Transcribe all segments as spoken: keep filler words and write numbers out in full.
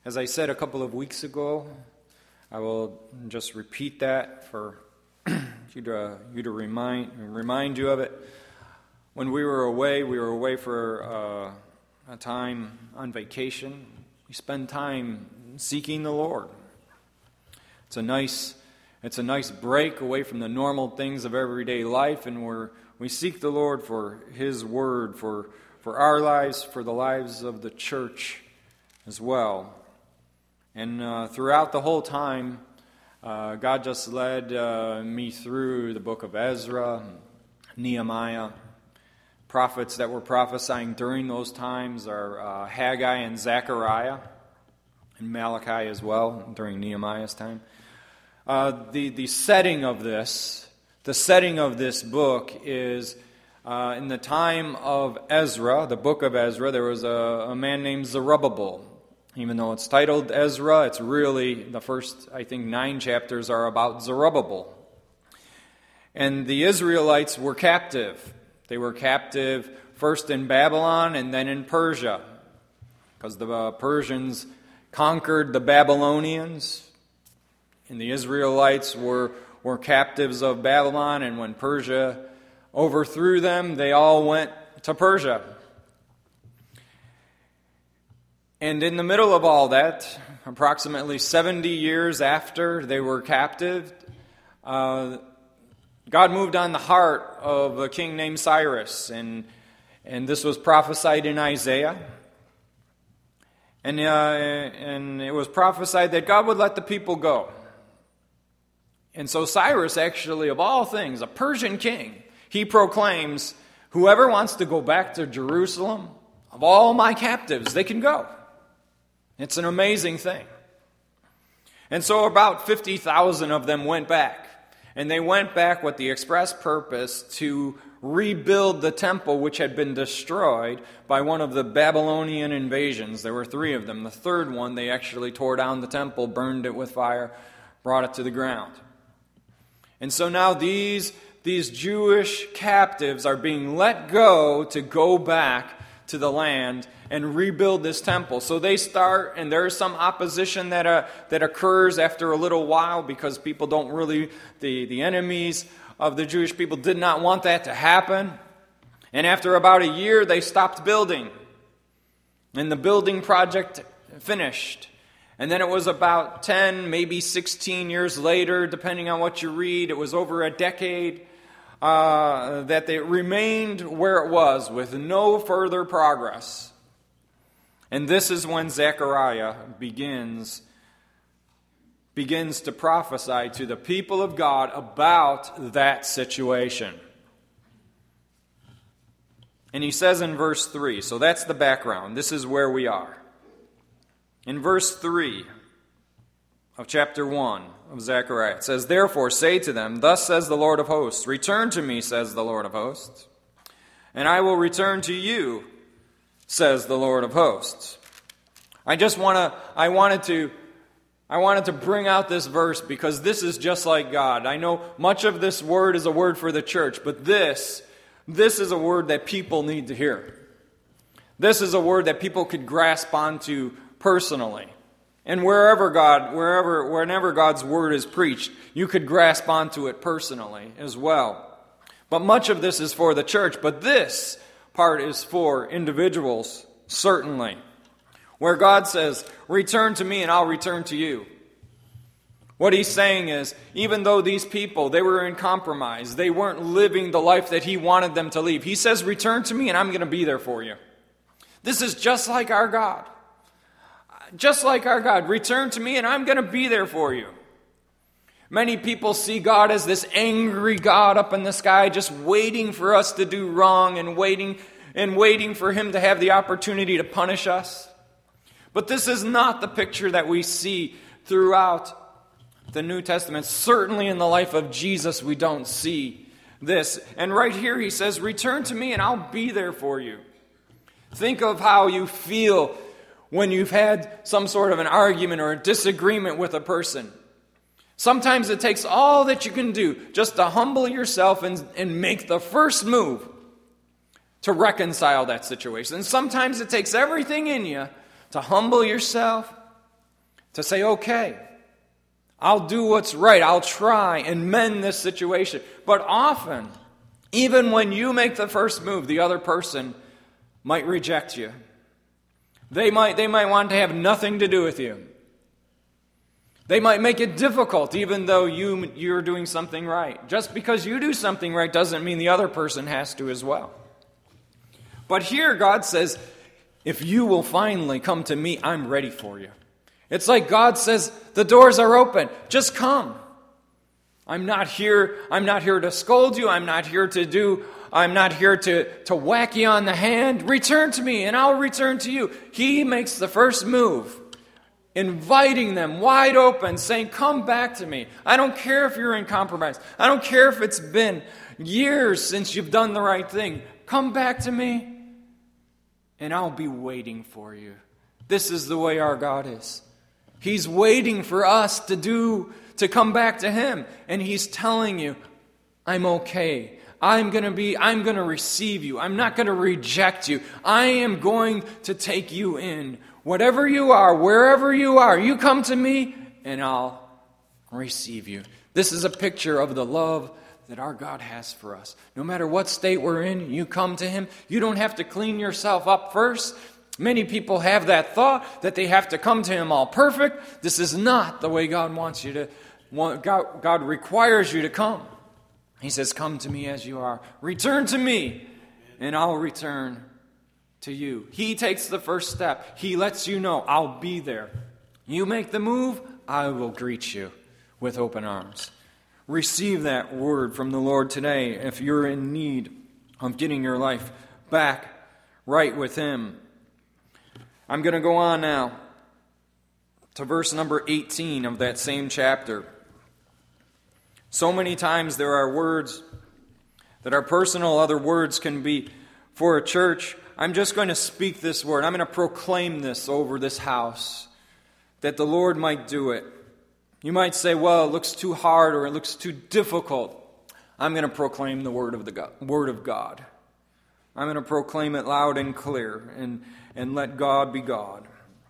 As I said a couple of weeks ago, I will just repeat that for you to you to remind remind you of it. When we were away, we were away for uh, a time on vacation. We spend time seeking the Lord. It's a nice it's a nice break away from the normal things of everyday life, and we're we seek the Lord for His Word, for for our lives, for the lives of the church as well. And uh, throughout the whole time, uh, God just led uh, me through the book of Ezra, Nehemiah. Prophets that were prophesying during those times are uh, Haggai and Zechariah, and Malachi as well during Nehemiah's time. Uh, the, the setting of this, the setting of this book is uh, in the time of Ezra, the book of Ezra, there was a, a man named Zerubbabel. Even though it's titled Ezra, it's really, the first, I think, nine chapters are about Zerubbabel. And the Israelites were captive. They were captive first in Babylon and then in Persia, because the uh, Persians conquered the Babylonians, and the Israelites were, were captives of Babylon, and when Persia overthrew them, they all went to Persia. And in the middle of all that, approximately seventy years after they were captive, uh, God moved on the heart of a king named Cyrus, and and this was prophesied in Isaiah. And, uh, and it was prophesied that God would let the people go. And so Cyrus, actually, of all things, a Persian king, he proclaims, whoever wants to go back to Jerusalem, of all my captives, they can go. It's an amazing thing. And so about fifty thousand of them went back. And they went back with the express purpose to rebuild the temple which had been destroyed by one of the Babylonian invasions. There were three of them. The third one, they actually tore down the temple, burned it with fire, brought it to the ground. And so now these, these Jewish captives are being let go to go back to the land and rebuild this temple. So they start, and there's some opposition that uh, that occurs after a little while, because people don't really, the, the enemies of the Jewish people did not want that to happen. And after about a year, they stopped building. And the building project finished. And then it was about ten, maybe sixteen years later, depending on what you read, it was over a decade, uh, that they remained where it was with no further progress. And this is when Zechariah begins, begins to prophesy to the people of God about that situation. And he says in verse three, so that's the background. This is where we are. In verse three of chapter one of Zechariah, it says, therefore say to them, thus says the Lord of hosts, return to me, says the Lord of hosts, and I will return to you, says the Lord of hosts. I just want to, I wanted to, I wanted to bring out this verse because this is just like God. I know much of this word is a word for the church, but this, this is a word that people need to hear. This is a word that people could grasp onto personally. And wherever God, wherever, whenever God's word is preached, you could grasp onto it personally as well. But much of this is for the church, but this part is for individuals, certainly. Where God says, return to me and I'll return to you. What he's saying is, even though these people, they were in compromise, they weren't living the life that he wanted them to live, he says, return to me and I'm going to be there for you. This is just like our God. Just like our God. Return to me and I'm going to be there for you. Many people see God as this angry God up in the sky, just waiting for us to do wrong and waiting and waiting for him to have the opportunity to punish us. But this is not the picture that we see throughout the New Testament. Certainly in the life of Jesus, we don't see this. And right here he says, return to me and I'll be there for you. Think of how you feel when you've had some sort of an argument or a disagreement with a person. Sometimes it takes all that you can do just to humble yourself and, and make the first move to reconcile that situation. And sometimes it takes everything in you to humble yourself to say, okay, I'll do what's right. I'll try and mend this situation. But often, even when you make the first move, the other person might reject you. They might, they might want to have nothing to do with you. They might make it difficult even though you, you're doing something right. Just because you do something right doesn't mean the other person has to as well. But here God says, if you will finally come to me, I'm ready for you. It's like God says, the doors are open. Just come. I'm not here, I'm not here to scold you. I'm not here to do, I'm not here to, to whack you on the hand. Return to me and I'll return to you. He makes the first move, inviting them wide open, saying, come back to me. I don't care if you're in compromise. I don't care if it's been years since you've done the right thing. Come back to me, and I'll be waiting for you. This is the way our God is. He's waiting for us to do, to come back to Him. And He's telling you, I'm okay. I'm going to be, I'm going to receive you. I'm not going to reject you. I am going to take you in. Whatever you are, wherever you are, you come to me and I'll receive you. This is a picture of the love that our God has for us. No matter what state we're in, you come to Him. You don't have to clean yourself up first. Many people have that thought that they have to come to Him all perfect. This is not the way God wants you to, God, God requires you to come. He says, come to me as you are. Return to me and I'll return to you. He takes the first step. He lets you know, I'll be there. You make the move, I will greet you with open arms. Receive that word from the Lord today if you're in need of getting your life back right with Him. I'm going to go on now to verse number eighteen of that same chapter. So many times there are words that are personal, other words can be for a church. I'm just going to speak this word. I'm going to proclaim this over this house, that the Lord might do it. You might say, well, it looks too hard or it looks too difficult. I'm going to proclaim the word of the God, word of God. I'm going to proclaim it loud and clear and, and let God be God.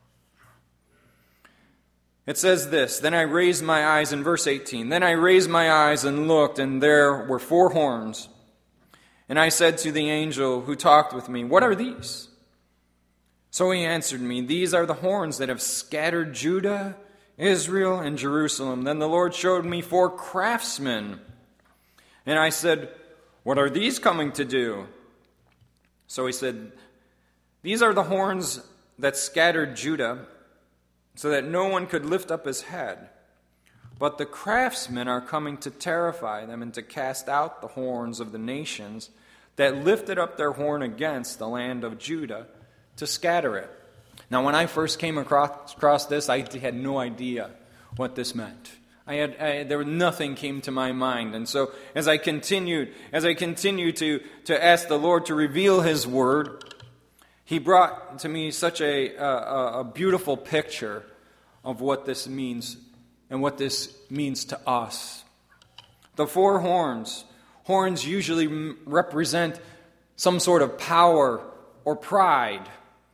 It says this, then I raised my eyes in verse eighteen. Then I raised my eyes and looked, and there were four horns. And I said to the angel who talked with me, what are these? So he answered me, these are the horns that have scattered Judah, Israel, and Jerusalem. Then the Lord showed me four craftsmen. And I said, what are these coming to do? So he said, these are the horns that scattered Judah, so that no one could lift up his head. But the craftsmen are coming to terrify them and to cast out the horns of the nations that lifted up their horn against the land of Judah to scatter it. Now, when I first came across, across this, I had no idea what this meant. I had I, there was nothing came to my mind, and so as I continued, as I continued to to ask the Lord to reveal His word, He brought to me such a a, a beautiful picture of what this means and what this means to us. The four horns, horns usually represent some sort of power or pride.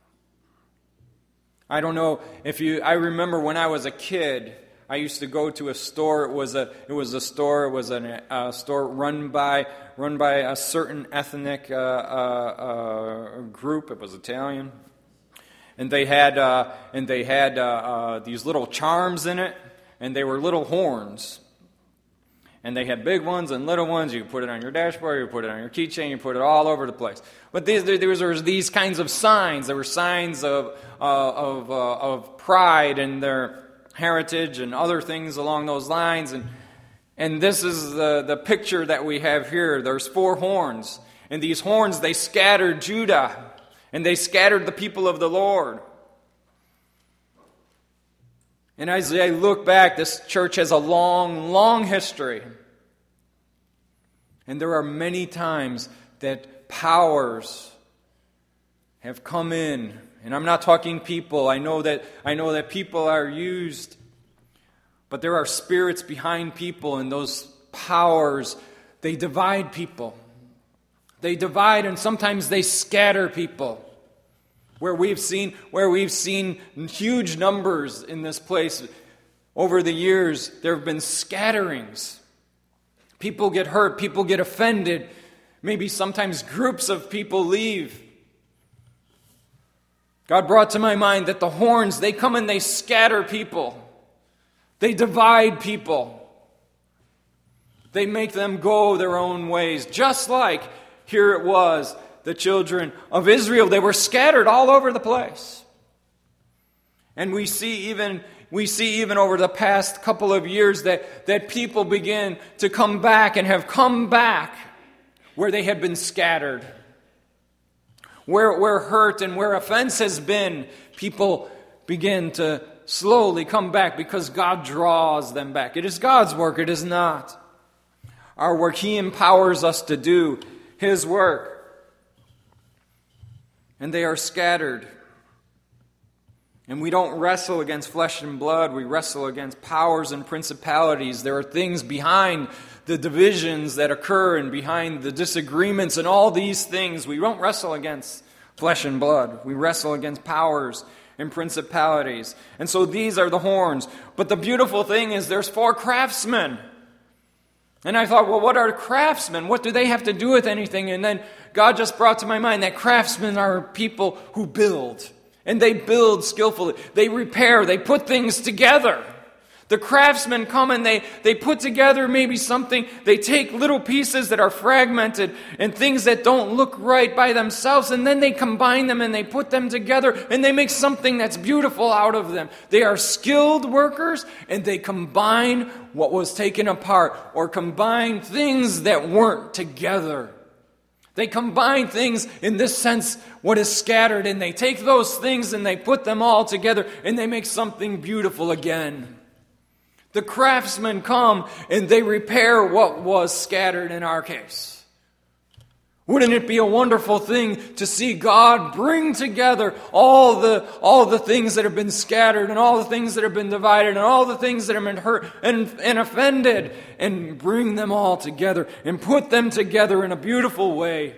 I don't know if you, I remember when I was a kid, I used to go to a store. It was a, it was a store. It was a, a store run by, run by a certain ethnic uh, uh, uh, group. It was Italian, and they had, uh, and they had uh, uh, these little charms in it, and they were little horns. And they had big ones and little ones. You could put it on your dashboard, you put it on your keychain, you put it all over the place. But these, there, there was these kinds of signs. There were signs of uh, of uh, of pride and their heritage and other things along those lines. And and this is the, the picture that we have here. There's four horns. And these horns, they scattered Judah. And they scattered the people of the Lord. And as I look back, this church has a long, long history. And there are many times that powers have come in. And I'm not talking people. I know that I know that people are used. But there are spirits behind people, and those powers, they divide people. They divide, and sometimes they scatter people. Where we've seen, where we've seen huge numbers in this place over the years, there have been scatterings. People get hurt, people get offended. Maybe sometimes groups of people leave. God brought to my mind that the horns, they come and they scatter people. They divide people. They make them go their own ways. Just like here it was, the children of Israel, they were scattered all over the place. And we see even we see even over the past couple of years that, that people begin to come back and have come back where they have been scattered. Where, where hurt and where offense has been, people begin to slowly come back because God draws them back. It is God's work, it is not our work. He empowers us to do His work. And they are scattered. And we don't wrestle against flesh and blood. We wrestle against powers and principalities. There are things behind the divisions that occur and behind the disagreements and all these things. We don't wrestle against flesh and blood. We wrestle against powers and principalities. And so these are the horns. But the beautiful thing is there's four craftsmen. And I thought, well, what are craftsmen? What do they have to do with anything? And then God just brought to my mind that craftsmen are people who build. And they build skillfully. They repair. They put things together. The craftsmen come and they, they put together maybe something. They take little pieces that are fragmented and things that don't look right by themselves. And then they combine them and they put them together. And they make something that's beautiful out of them. They are skilled workers and they combine what was taken apart. Or combine things that weren't together. They combine things in this sense, what is scattered, and they take those things and they put them all together and they make something beautiful again. The craftsmen come and they repair what was scattered in our case. Wouldn't it be a wonderful thing to see God bring together all the, all the things that have been scattered and all the things that have been divided and all the things that have been hurt and, and offended and bring them all together and put them together in a beautiful way?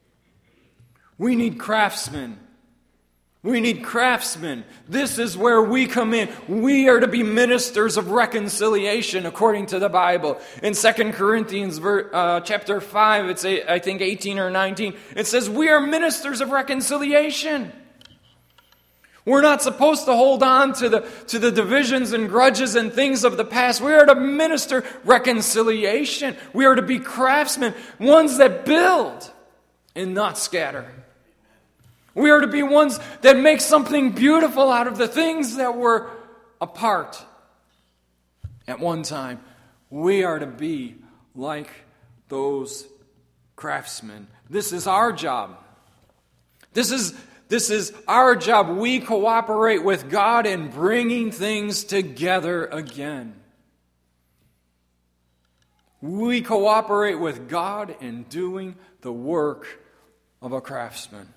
We need craftsmen. We need craftsmen. This is where we come in. We are to be ministers of reconciliation according to the Bible. In Second Corinthians uh, chapter five, it's a, I think eighteen or nineteen, it says we are ministers of reconciliation. We're not supposed to hold on to the, to the divisions and grudges and things of the past. We are to minister reconciliation. We are to be craftsmen, ones that build and not scatter. We are to be ones that make something beautiful out of the things that were apart at one time. We are to be like those craftsmen. This is our job. This is, this is our job. We cooperate with God in bringing things together again. We cooperate with God in doing the work of a craftsman.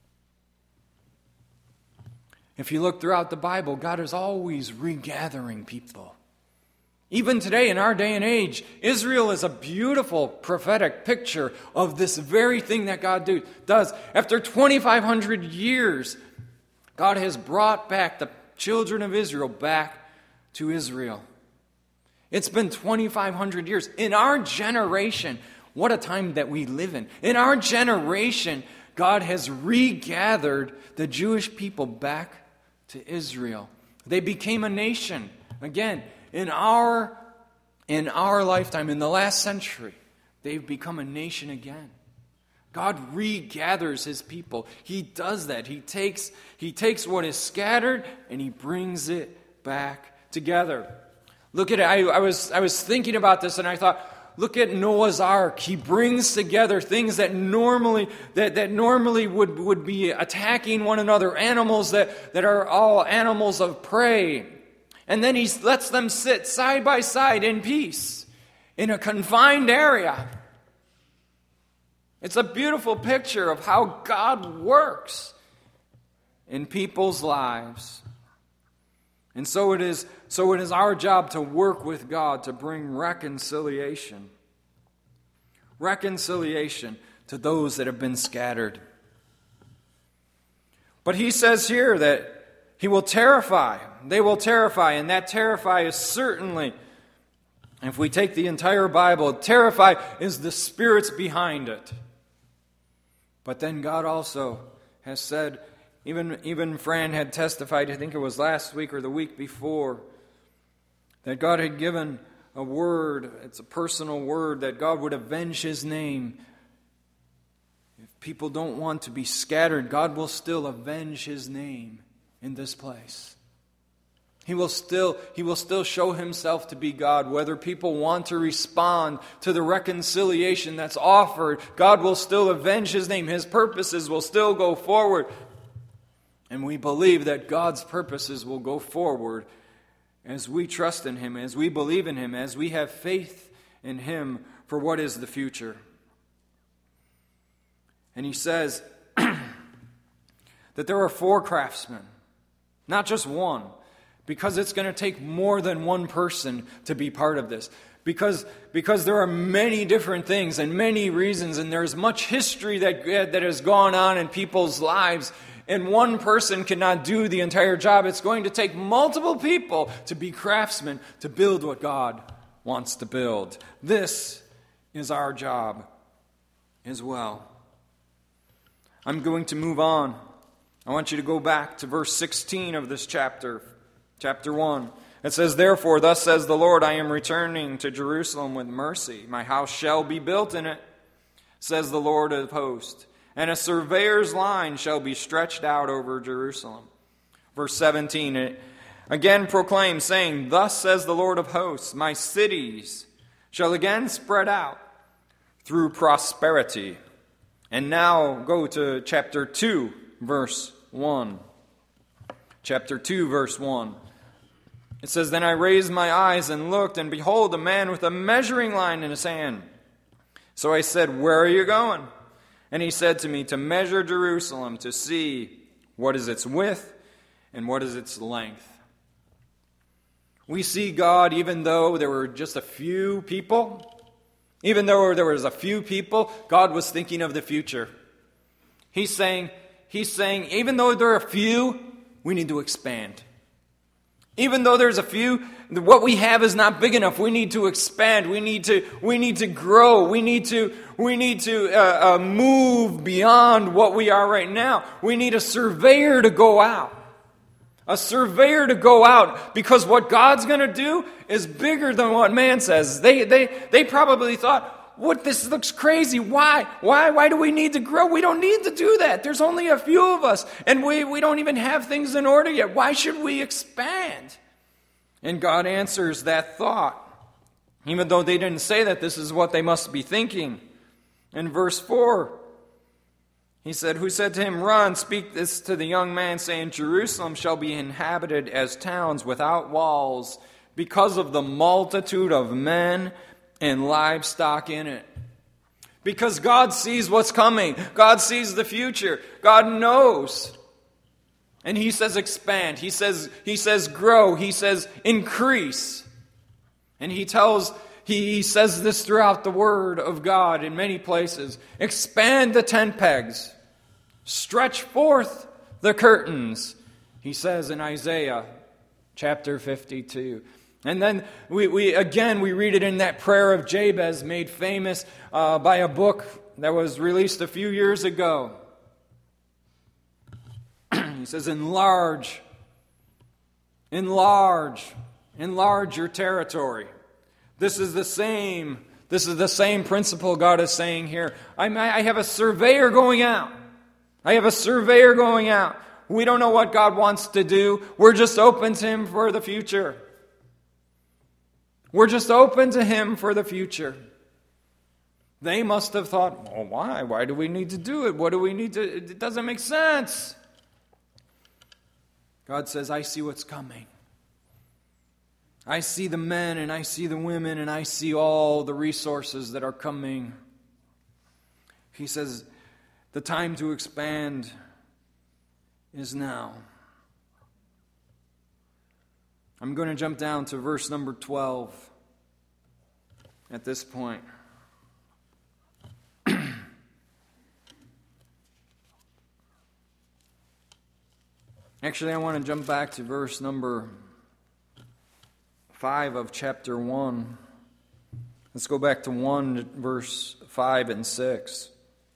If you look throughout the Bible, God is always regathering people. Even today, in our day and age, Israel is a beautiful prophetic picture of this very thing that God do, does. After twenty-five hundred years, God has brought back the children of Israel back to Israel. It's been twenty-five hundred years. In our generation, what a time that we live in. In our generation, God has regathered the Jewish people back to Israel. They became a nation. Again, in our, in our lifetime, in the last century, they've become a nation again. God regathers His people. He does that. He takes, he takes what is scattered and He brings it back together. Look at it. I, I was, I was thinking about this and I thought, look at Noah's Ark. He brings together things that normally that, that normally would, would be attacking one another, animals that, that are all animals of prey. And then He lets them sit side by side in peace in a confined area. It's a beautiful picture of how God works in people's lives. And so it is, so it is our job to work with God to bring reconciliation. Reconciliation to those that have been scattered. But he says here that he will terrify. They will terrify, and that terrify is certainly, if we take the entire Bible, terrify is the spirits behind it. But then God also has said, even, even Fran had testified, I think it was last week or the week before, that God had given a word, it's a personal word, that God would avenge His name. If people don't want to be scattered, God will still avenge His name in this place. He will still, He will still show Himself to be God. Whether people want to respond to the reconciliation that's offered, God will still avenge His name. His purposes will still go forward. And we believe that God's purposes will go forward as we trust in Him, as we believe in Him, as we have faith in Him for what is the future. And He says that there are four craftsmen, not just one, because it's going to take more than one person to be part of this. Because, because there are many different things and many reasons, and there's much history that, that has gone on in people's lives, and one person cannot do the entire job. It's going to take multiple people to be craftsmen, to build what God wants to build. This is our job as well. I'm going to move on. I want you to go back to verse sixteen of this chapter, chapter one. It says, "Therefore, thus says the Lord, I am returning to Jerusalem with mercy. My house shall be built in it, says the Lord of hosts. And a surveyor's line shall be stretched out over Jerusalem." Verse seventeen, it again proclaims, saying, "Thus says the Lord of hosts, my cities shall again spread out through prosperity." And now go to chapter two, verse one. Chapter two, verse one. It says, "Then I raised my eyes and looked, and behold, a man with a measuring line in his hand. So I said, 'Where are you going?' And he said to me, 'To measure Jerusalem, to see what is its width and what is its length.'" We see God, even though there were just a few people, even though there was a few people, God was thinking of the future. He's saying, He's saying, even though there are a few, we need to expand. Even though there's a few, what we have is not big enough. We need to expand. We need to. We need to grow. We need to. We need to uh, uh, move beyond what we are right now. We need a surveyor to go out, a surveyor to go out, because what God's going to do is bigger than what man says. They they they probably thought, "What, this looks crazy. Why? Why? Why do we need to grow? We don't need to do that. There's only a few of us, and we, we don't even have things in order yet. Why should we expand?" And God answers that thought, even though they didn't say that. This is what they must be thinking. In verse four, He said, "Who said to him, 'Run, speak this to the young man, saying, Jerusalem shall be inhabited as towns without walls, because of the multitude of men and livestock in it.'" Because God sees what's coming. God sees the future. God knows. And He says expand. He says, he says grow. He says increase. And He tells, he, he says this throughout the Word of God in many places. Expand the tent pegs. Stretch forth the curtains. He says in Isaiah chapter fifty-two. And then we, we again we read it in that prayer of Jabez, made famous uh, by a book that was released a few years ago. He says, "Enlarge, enlarge, enlarge your territory." This is the same. This is the same principle God is saying here. I, I have a surveyor going out. I have a surveyor going out. We don't know what God wants to do. We're just open to Him for the future. We're just open to Him for the future. They must have thought, well, why? Why do we need to do it? What do we need to... It doesn't make sense. God says, I see what's coming. I see the men and I see the women and I see all the resources that are coming. He says, the time to expand is now. I'm going to jump down to verse number twelve at this point. Actually, I want to jump back to verse number five of chapter one. Let's go back to one, verse five and six.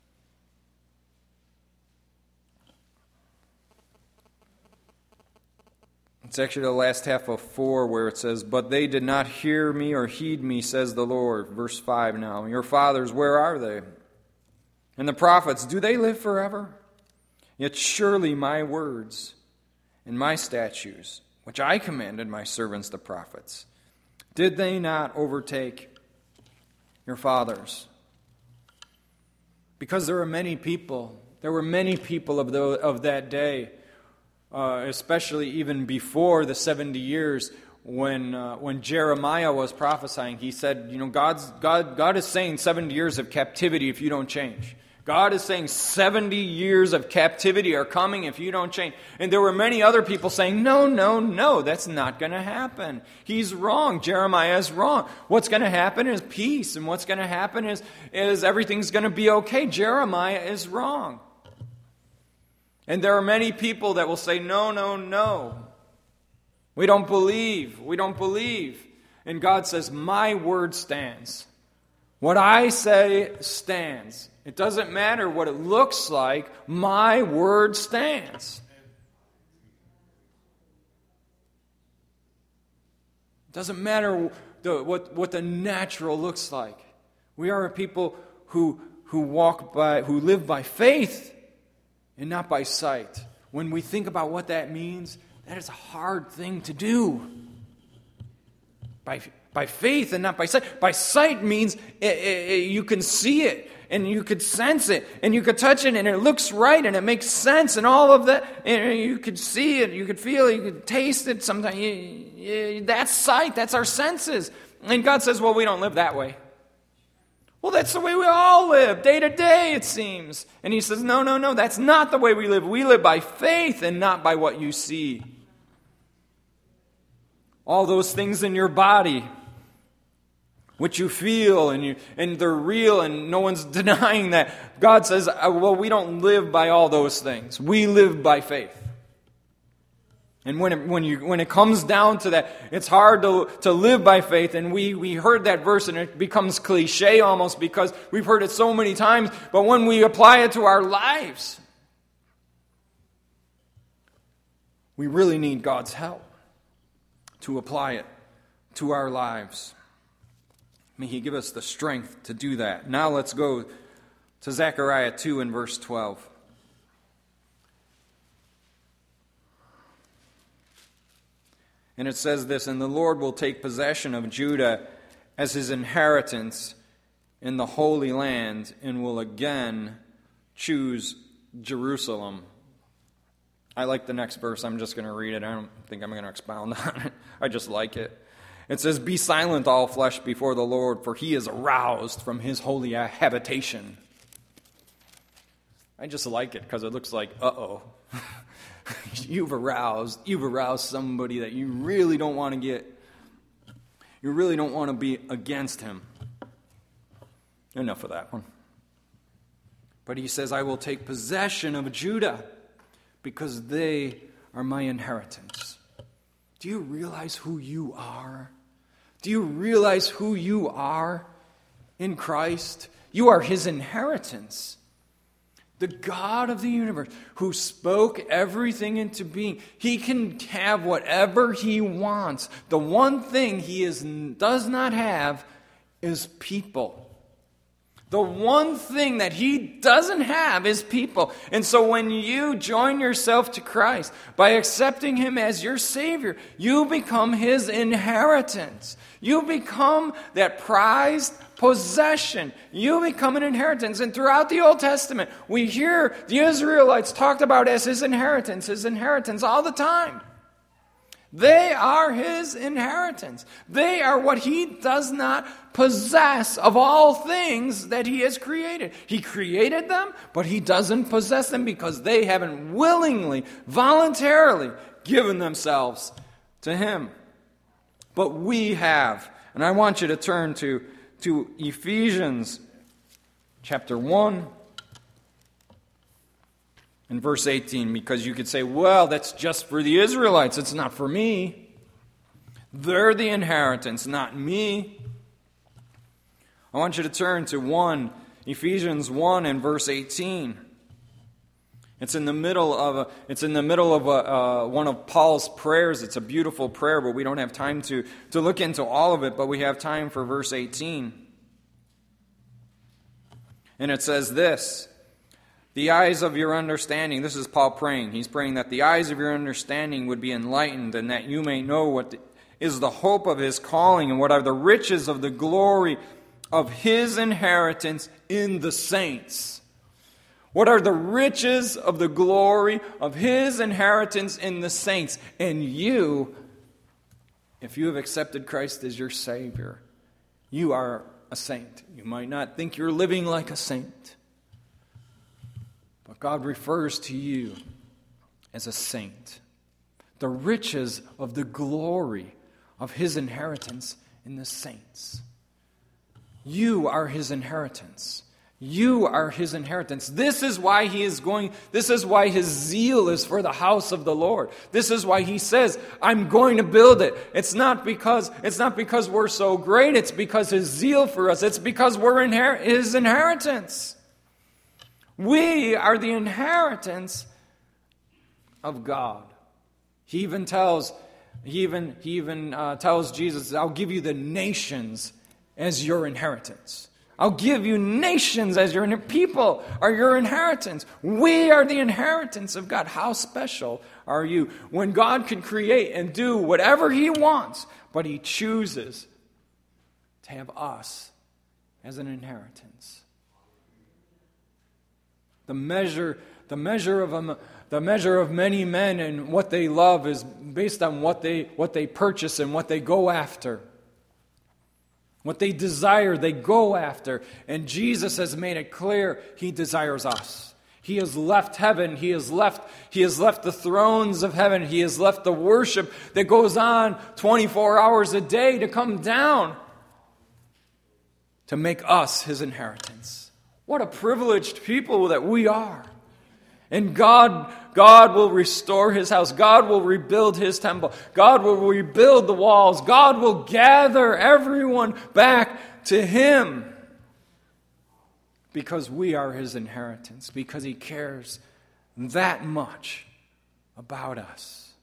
It's actually the last half of four where it says, "But they did not hear me or heed me, says the Lord." Verse five now. "Your fathers, where are they? And the prophets, do they live forever? Yet surely my words and my statutes, which I commanded my servants the prophets, did they not overtake your fathers?" Because there were many people, there were many people of, the, of that day, Uh, especially even before the seventy years when uh, when Jeremiah was prophesying. He said, you know, God's, God, God is saying seventy years of captivity if you don't change. God is saying seventy years of captivity are coming if you don't change. And there were many other people saying, no, no, no, that's not going to happen. He's wrong. Jeremiah is wrong. What's going to happen is peace, and what's going to happen is, is everything's going to be okay. Jeremiah is wrong. And there are many people that will say, no, no, no. We don't believe. We don't believe. And God says, my word stands. What I say stands. It doesn't matter what it looks like. My word stands. It doesn't matter the, what, what the natural looks like. We are a people who, who walk by, who live by faith and not by sight. When we think about what that means, that is a hard thing to do. By, by faith and not by sight. By sight means it, it, you can see it, and you could sense it, and you could touch it, and it looks right, and it makes sense, and all of that. And you could see it, you could feel it, you could taste it. Sometimes you, you, that's sight. That's our senses. And God says, well, we don't live that way. Well, that's the way we all live, day to day, it seems. And he says, no, no, no, that's not the way we live. We live by faith and not by what you see. All those things in your body, which you feel, and you and they're real, and no one's denying that. God says, well, we don't live by all those things. We live by faith. And when it, when you when it comes down to that, it's hard to to live by faith. And we, we heard that verse, and it becomes cliche almost because we've heard it so many times. But when we apply it to our lives, we really need God's help to apply it to our lives. May He give us the strength to do that. Now let's go to Zechariah two and verse twelve. And it says this, "And the Lord will take possession of Judah as His inheritance in the Holy Land, and will again choose Jerusalem." I like the next verse. I'm just going to read it. I don't think I'm going to expound on it. I just like it. It says, "Be silent, all flesh, before the Lord, for He is aroused from His holy habitation." I just like it because it looks like, uh-oh. You've aroused, you've aroused somebody that you really don't want to get, you really don't want to be against him. Enough of that one. But he says, "I will take possession of Judah because they are my inheritance." Do you realize who you are? Do you realize who you are in Christ? You are His inheritance. The God of the universe who spoke everything into being. He can have whatever He wants. The one thing He is, does not have is people. The one thing that He doesn't have is people. And so when you join yourself to Christ, by accepting Him as your Savior, you become His inheritance. You become that prized possession. You become an inheritance. And throughout the Old Testament, we hear the Israelites talked about as His inheritance, His inheritance all the time. They are His inheritance. They are what He does not possess of all things that He has created. He created them, but He doesn't possess them because they haven't willingly, voluntarily given themselves to Him. But we have. And I want you to turn to, to Ephesians chapter one In verse eighteen, because you could say, well, that's just for the Israelites. It's not for me. They're the inheritance, not me. I want you to turn to one, Ephesians one and verse eighteen. It's in the middle of a, it's in the middle of a, uh, one of Paul's prayers. It's a beautiful prayer, but we don't have time to, to look into all of it, but we have time for verse eighteen. And it says this, the eyes of your understanding, this is Paul praying. He's praying that the eyes of your understanding would be enlightened and that you may know what is the hope of his calling and what are the riches of the glory of his inheritance in the saints. What are the riches of the glory of his inheritance in the saints? And you, if you have accepted Christ as your Savior, you are a saint. You might not think you're living like a saint, but God refers to you as a saint. The riches of the glory of his inheritance in the saints. You are his inheritance. You are his inheritance. This is why he is going, this is why his zeal is for the house of the Lord. This is why he says, I'm going to build it. It's not because, it's not because we're so great, it's because his zeal for us. It's because we're inher- his inheritance. We are the inheritance of God. He even tells, he even, he even uh, tells Jesus, I'll give you the nations as your inheritance. I'll give you nations as your people are your inheritance. We are the inheritance of God. How special are you? When God can create and do whatever he wants, but he chooses to have us as an inheritance. The measure, the measure of a, the measure of many men and what they love is based on what they what they purchase and what they go after. What they desire, they go after. And Jesus has made it clear he desires us. He has left heaven. He has left, he has left the thrones of heaven. He has left the worship that goes on twenty-four hours a day to come down to make us his inheritance. What a privileged people that we are. And God, God will restore his house. God will rebuild his temple. God will rebuild the walls. God will gather everyone back to him. Because we are his inheritance. Because he cares that much about us.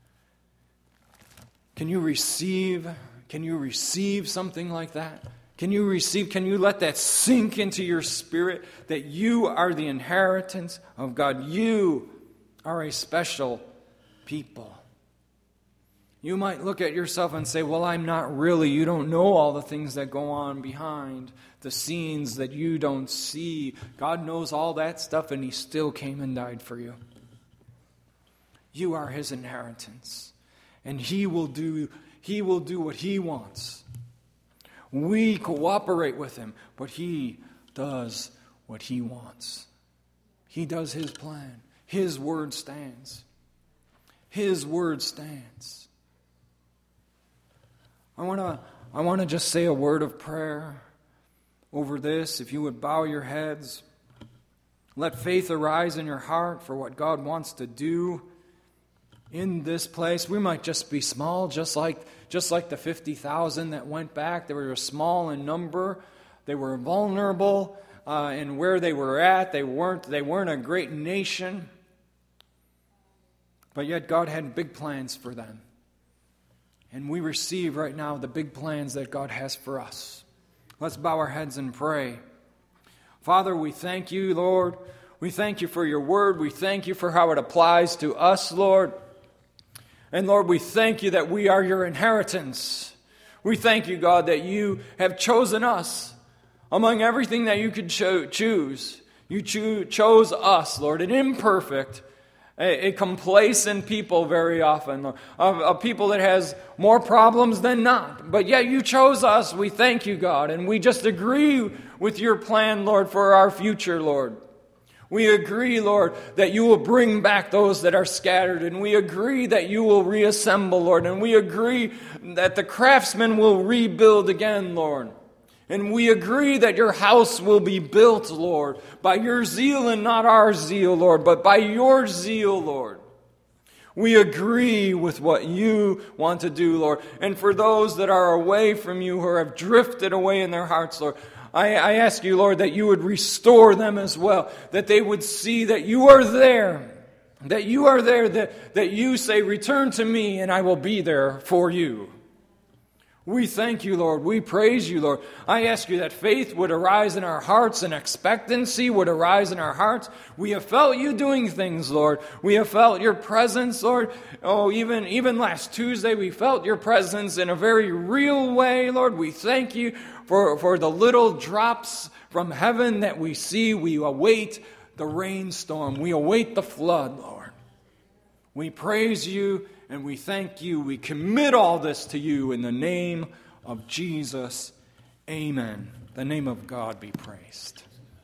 Can you receive, can you receive something like that? Can you receive, can you let that sink into your spirit that you are the inheritance of God? You are a special people. You might look at yourself and say, well, I'm not really. You don't know all the things that go on behind the scenes that you don't see. God knows all that stuff and he still came and died for you. You are his inheritance. And he will do, he will do what he wants. We cooperate with him, but he does what he wants. He does his plan. His word stands. His word stands. I want to I want to just say a word of prayer over this. If you would bow your heads, let faith arise in your heart for what God wants to do in this place. We might just be small, just like just like the fifty thousand that went back. They were small in number. They were vulnerable uh, in where they were at. They weren't they weren't a great nation. But yet God had big plans for them. And we receive right now the big plans that God has for us. Let's bow our heads and pray. Father, we thank you, Lord. We thank you for your word. We thank you for how it applies to us, Lord. And Lord, we thank you that we are your inheritance. We thank you, God, that you have chosen us among everything that you could cho- choose. You cho- chose us, Lord, an imperfect, a, a complacent people very often, a, a people that has more problems than not. But yet you chose us. We thank you, God, and we just agree with your plan, Lord, for our future, Lord. We agree, Lord, that you will bring back those that are scattered. And we agree that you will reassemble, Lord. And we agree that the craftsmen will rebuild again, Lord. And we agree that your house will be built, Lord, by your zeal and not our zeal, Lord, but by your zeal, Lord. We agree with what you want to do, Lord. And for those that are away from you, who have drifted away in their hearts, Lord, I, I ask you, Lord, that you would restore them as well, that they would see that you are there, that you are there, that, that you say, return to me and I will be there for you. We thank you, Lord. We praise you, Lord. I ask you that faith would arise in our hearts and expectancy would arise in our hearts. We have felt you doing things, Lord. We have felt your presence, Lord. Oh, even, even last Tuesday, we felt your presence in a very real way, Lord. We thank you for, for the little drops from heaven that we see. We await the rainstorm. We await the flood, Lord. We praise you. And we thank you. We commit all this to you in the name of Jesus. Amen. The name of God be praised.